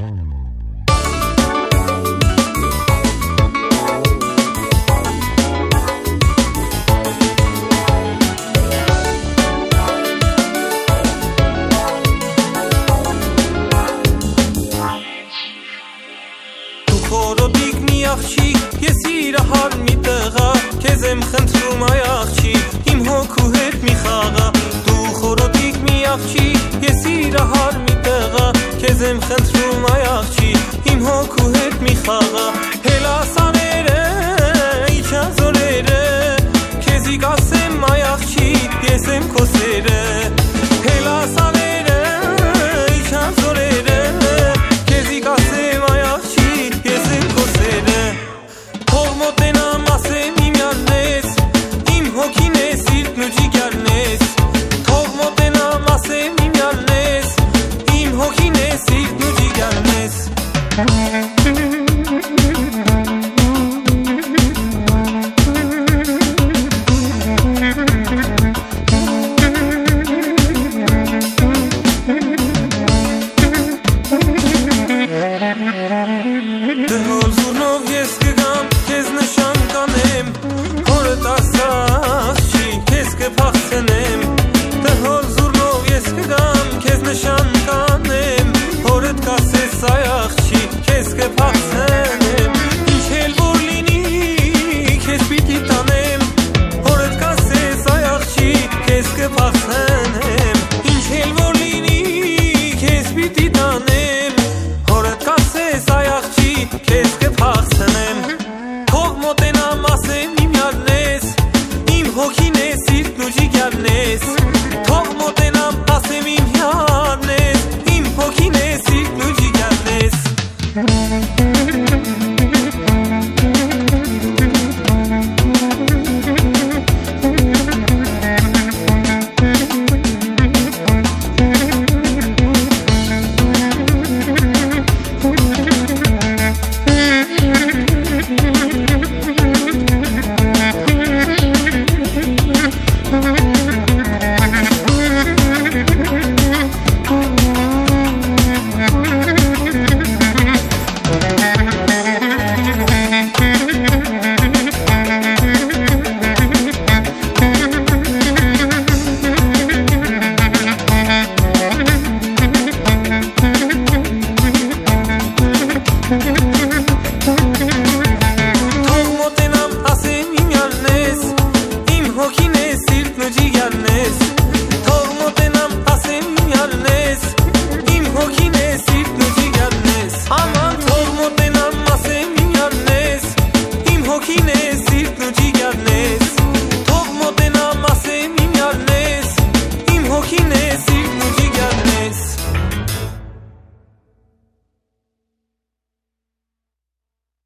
աղջի, ես իրահար մի տղա, քեզ եմ խնդրում այ աղջի, իմ հոգու հետ մի խաղա, դու խորոդիկ մի աղջի, ես իրահար մի տղա, քեզ եմ խնդրում այ աղջի, իմ հոգու հետ մի խաղա, հելասաները, իջազորերը, քեզի կասեմ այ աղջի, ես եմ քո սերը, հելասաները, իջազորերը, քեզի կասեմ այ աղջի, ես եմ քո սերը, թող մոտենամ ասեմ իմյանն ես, իմ հոգին ես, սիրտն ու ջիգարն ես, թող մոտենամ ասեմ իմյանն ես, իմ հոգին ես, սիրտն ու ջիգարն ես. Դհոլ զուրնով ես կգամ, քեզ նշան կանեմ, հորդ ասած չի, քեզ կփախցնեմ, դհոլ զուրնով ես կգամ, քեզ նշան կանեմ, հորդ կասես այ աղջի, քեզ կփախցնեմ, ինչ էլ որ լինի, քեզ պիտի տանեմ, հորդ կասես այ աղջի, քեզ կփախցնեմ, ինչ էլ որ լինի, քեզ պիտի տանեմ, հորդ կասես այ աղջի, քեզ կփախցնեմ, թող մոտենամ ասեմ իմյանն ես, իմ հոգին ես, սիրտն ու ջիգարն ես, թող մոտենամ ասեմ իմյանն ես, իմ հոգին ես, սիրտն ու ջիգարն ես.